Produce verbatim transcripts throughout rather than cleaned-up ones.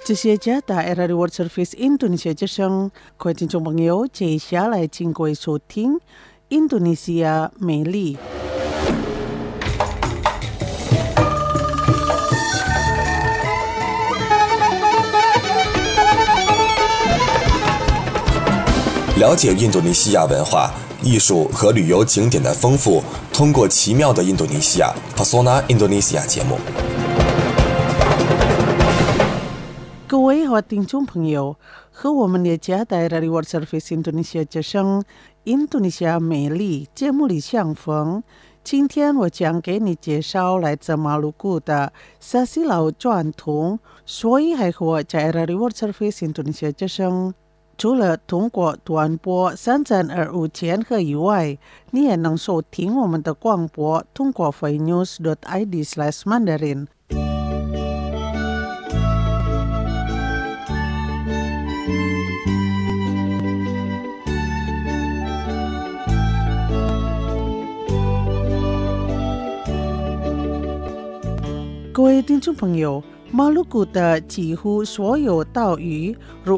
这些家daerah World Service Indonesia 之声，各位听众朋友，接下来请各位收听印度尼西亚美丽。 了解印度尼西亚文化、艺术和旅游景点的丰富，通过奇妙的印度尼西亚 Pesona Indonesia 节目。 各位好听众朋友，和我们的家daerah World Service Indonesia 之声印度尼西亚美丽节目里相逢。今天我将给你介绍来自马鲁古的沙西老传统，所以还和daerah World Service Indonesia 之声除了通过短波三三二五千赫以外，你也能收听我们的广播，通过 flynews dot i d slash mandarin。各位听众朋友，马鲁古的几乎所有岛屿，如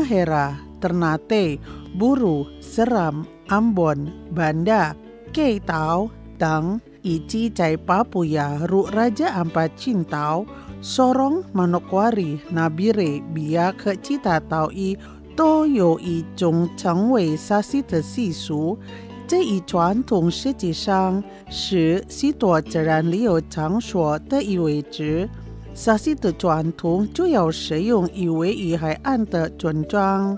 Halmahera、Ternate、Buru、Seram、Ambon、Banda、Keitao 等，以及在巴布亚如 Raja Ampat 群岛、Sorong、Manokwari、Nabire、Biak 和其他岛屿，都有一种称为沙西的习俗。这一传统实际上是许多自然旅游场所的一位置。沙西的传统主要使用一位于海岸的村庄。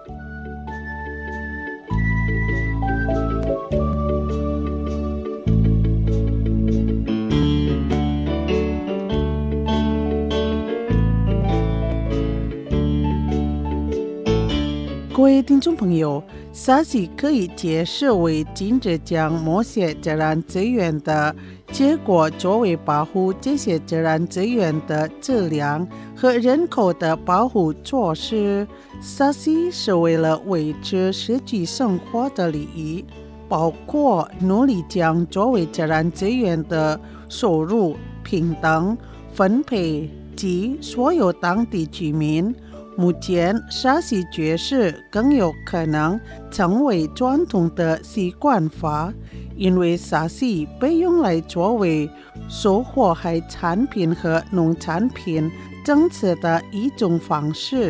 各位听众朋友，沙西可以解释为禁止将某些自然资源的结果作为保护这些自然资源的质量和人口的保护措施。沙西是为了维持实际生活的利益，包括努力将作为自然资源的收入平等分配及所有当地居民。目前沙西爵士更有可能成为传统的习惯法，因为沙西被用来作为收获海产品和农产品增值的一种方式。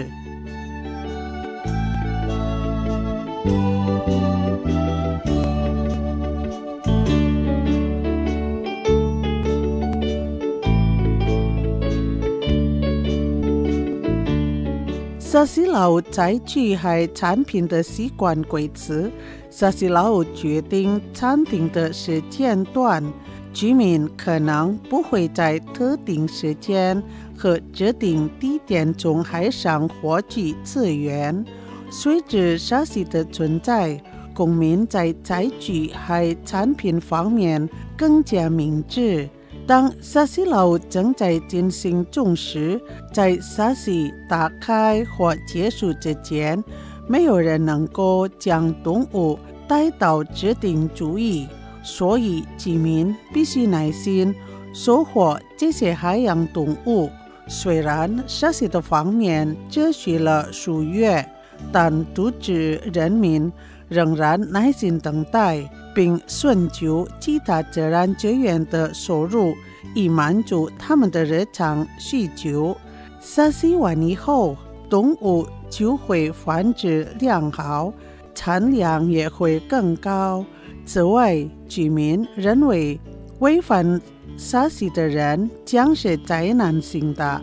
沙西佬采取海产品的习惯规则，沙西佬决定餐厅的时间段，居民可能不会在特定时间和指定地点从海上获取资源。随着沙西的存在，公民在采取海产品方面更加明智。当沙西佬正在进行中时，在沙西打开或结束之间，没有人能够将动物带到指定区域，所以居民必须耐心收获这些海洋动物。虽然沙西的方面持续了数月，但都市人民仍然耐心等待，并寻求其他自然资源的收入，以满足他们的日常需求。沙西完以后，动物就会繁殖良好，产量也会更高。此外，居民认为违反沙西的人将是灾难性的。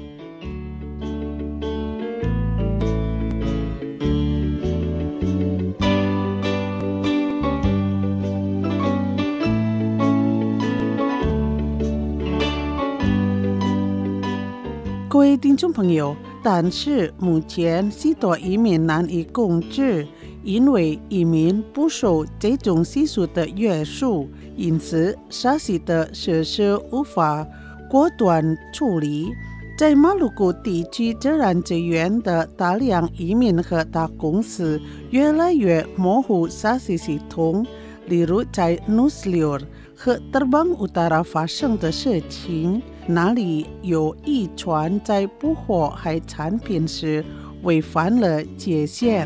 各位听众朋友，但是目前许多移民难以控制，因为移民不受这种习俗的约束，因此沙西的设施无法果断处理。在马鲁古地区自然资源的大量移民和大公司越来越模糊沙西系统，例如在 Nusliur 和terbang utara发生的事情，哪里有一船在捕获海产品时违反了界限。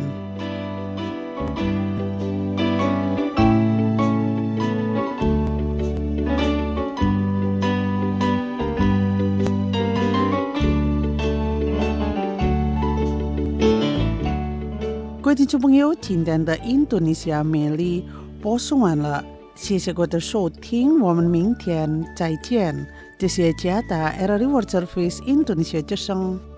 各位听众朋友，今天的印度尼西亚美丽播送完了，谢谢各位的收听，我们明天再见。这是加达 R R I World Service Indonesia 之声。